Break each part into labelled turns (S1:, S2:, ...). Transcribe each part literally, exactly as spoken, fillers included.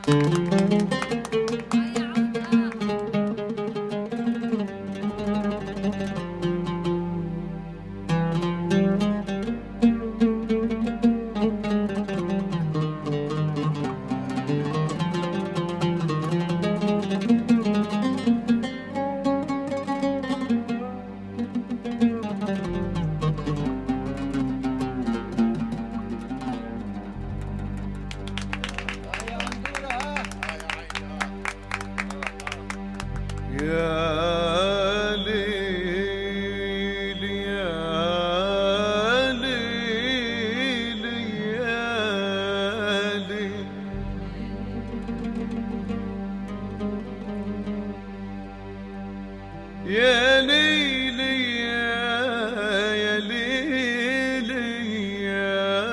S1: يا ليلي يا ليلي يا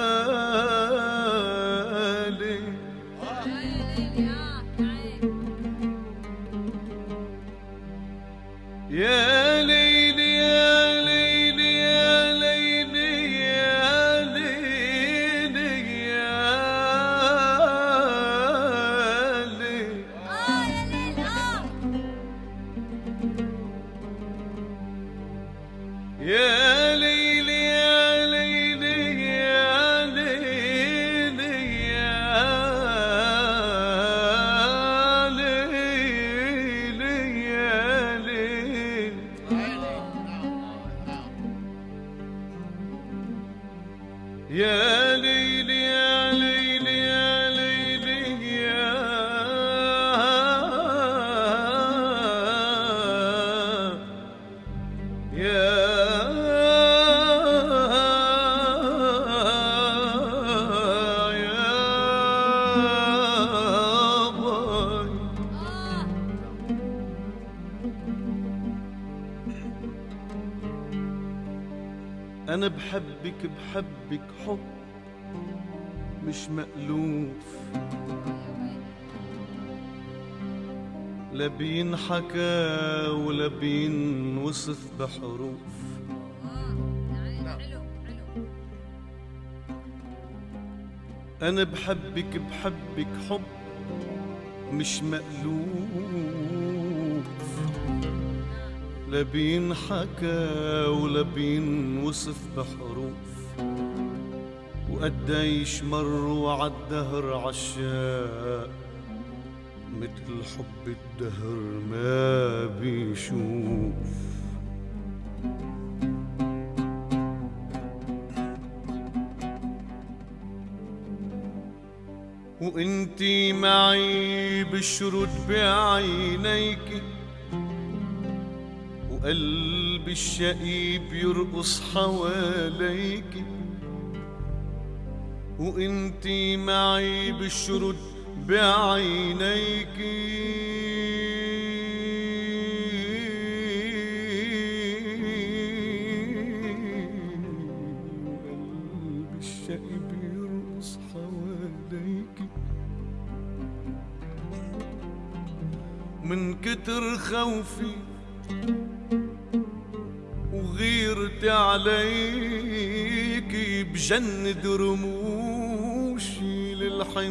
S1: ليلي يا ليلي يا ليلي يا ليلي يا ليلي يا ليلي اه يا ليل اه يا ليلي يا ليلي يا ليلي يا ليلي يا ليلي يا ليلي يا ليلي يا ليلي يا يا أنا بحبك بحبك حب مش مألوف، لا بينحكى ولا بينوصف بحروف. أنا بحبك بحبك حب مش مألوف، لا بينحكى ولا بينوصف بحروف. وقديش مروا عالدهر عشاق متل حب الدهر ما بيشوف. وانتي معي بشرد بعينيكي، وقلبي الشقيب يرقص حواليكي. وانتي معي بالشرد بعينيكي، وقلبي الشقيب يرقص حواليكي. من كتر خوفي وغيرتي عليكي بجند رموشي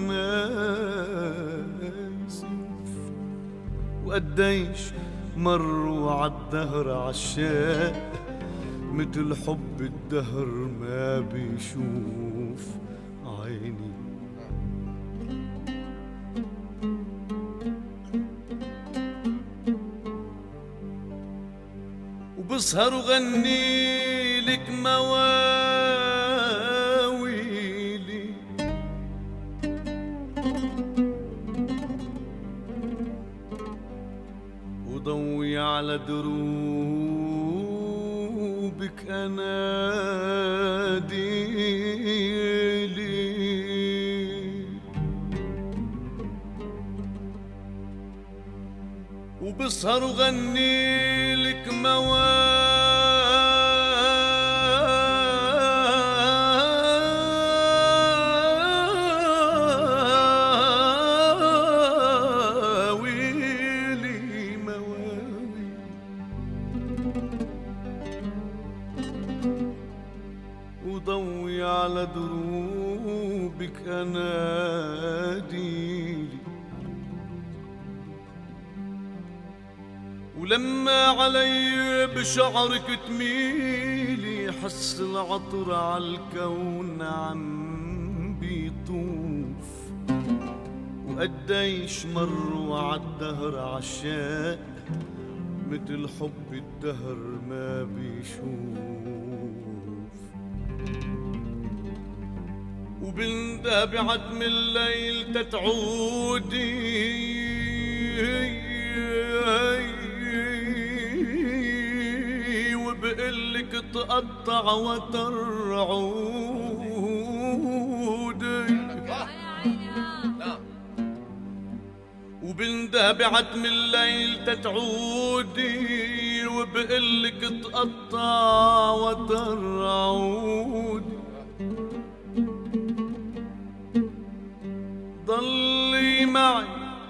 S1: للحماية سيوف. وقديش مروا عالدهر عشاق متل حب الدهر ما بيشوف عيني. وبسهر وغني لك مواويلي، وضوي على دروبك أناديلي. وبسهر وغني لك مواويلي مواويلي. وضوي على دروب
S2: بك اناديلي، ولما علي بشعرك تميلي حس العطر عالكون عم بيطوف، وقديش مر وعالدهر عشاق متل حب الدهر ما بيشوف، وبندى بعتم الليل تتعودي وبقلك تقطع وترعودي، وبندى بعتم الليل تتعودي وبقلك تقطع وترعودي، ضلي معي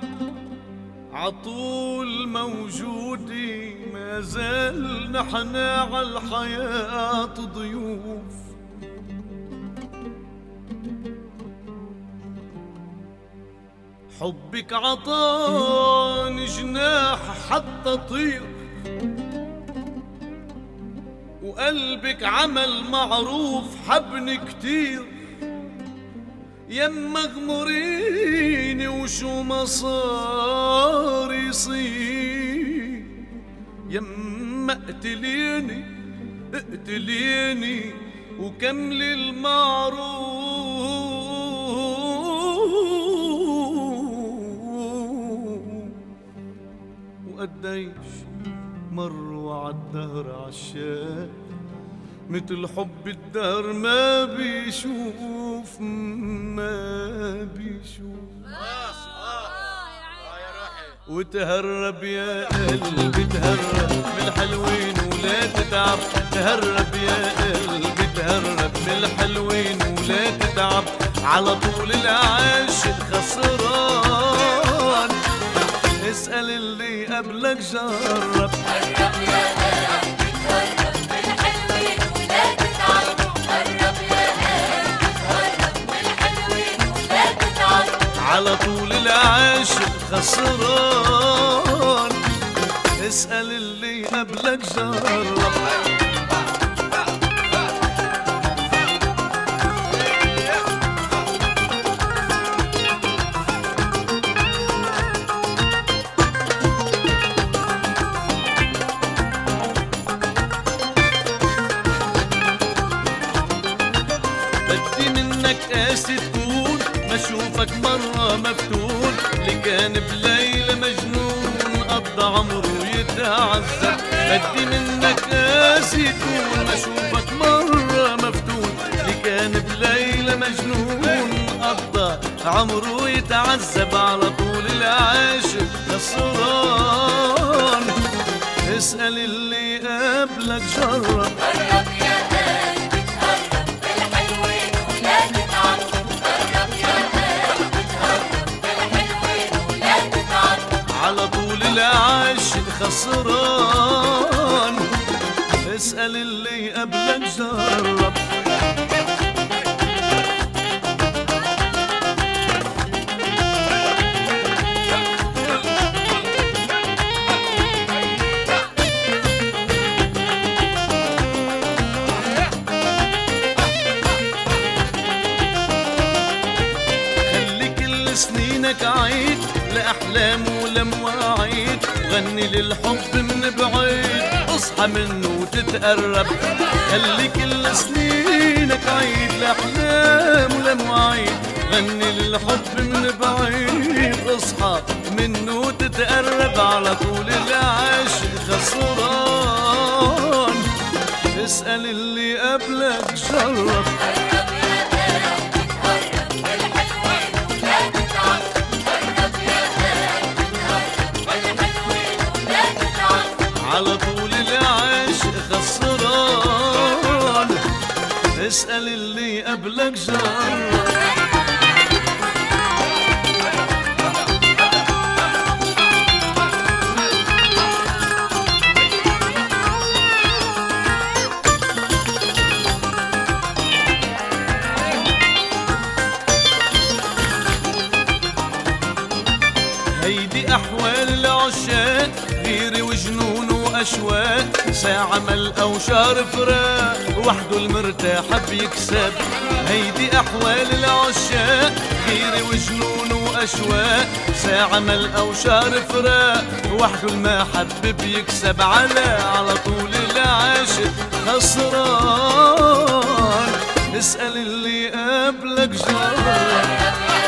S2: عطول موجودي، ما زال نحنا عالحياة ضيوف، حبك عطاني جناح حتى طير، وقلبك عمل معروف حبني كتير، يما اغمريني وشو ما صار يصير، يما اقتليني اقتليني وكملي المعروف، وقديش مروا عالدهر عشاق متل حب الدهر ما بيشوف ما بيشوف. وتهرب يا قلبي تهرب من الحلوين ولا تتعب، تهرب يا قلبي تهرب من الحلوين ولا تتعب، على طول العاشق خسران، اسأل اللي قبلك جرب.
S1: قرب يا قلبي تهرب من الحلوين ولا تتعب، قرب يا قلبي تهرب من الحلوين ولا تتعب،
S2: على طول العاشق خسران، اسأل اللي قبلك جرب. بدي منك قاسي تكون، ما اشوفك مرة مفتون، اللي كان بليلة مجنون قضى عمره يتعذب، بدي منك قاسي تكون، ما اشوفك مرة مفتون، اللي كان بليلة مجنون قضى عمره يتعذب، على طول العاشق خسران، اسأل اللي قبلك جرب.
S1: قرب يا قلبي تهرب من الحلوين ولا تتعب، قرب يا قلبي تهرب من الحلوين ولا تتعب،
S2: على طول العاشق خسران، اسأل اللي قبلك جرب. سنينك عيد لأحلام ولمواعيد، غني للحب من بعيد اصحى منه وتتقرب، خلي كل سنينك عيد لأحلام ولمواعيد، غني للحب من بعيد اصحى منه وتتقرب، على طول العاشق خسران، اسأل اللي قبلك جرب. على طول العاشق خسران، اسأل اللي قبلك جرب. أحوال العشاق غيري وجنون وأشواق، ساعة مل أو شهر فراق وحده المرتاح بيكسب. هيدي أحوال العشاق غيري وجنون وأشواق، ساعة مل أو شهر فراق وحده المحب بيكسب. على على طول العاشق خسران، اسأل اللي قبلك جرب.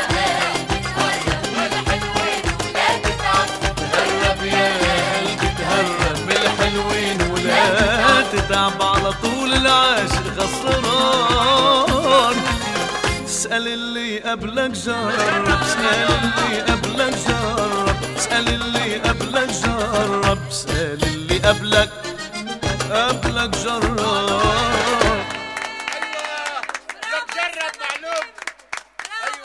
S2: تتعب على طول العاشق خسران، اسأل اللي قبلك جرب، اسأل اللي قبلك جرب، اسأل اللي قبلك جرب، اسأل اللي قبلك قبلك جرب.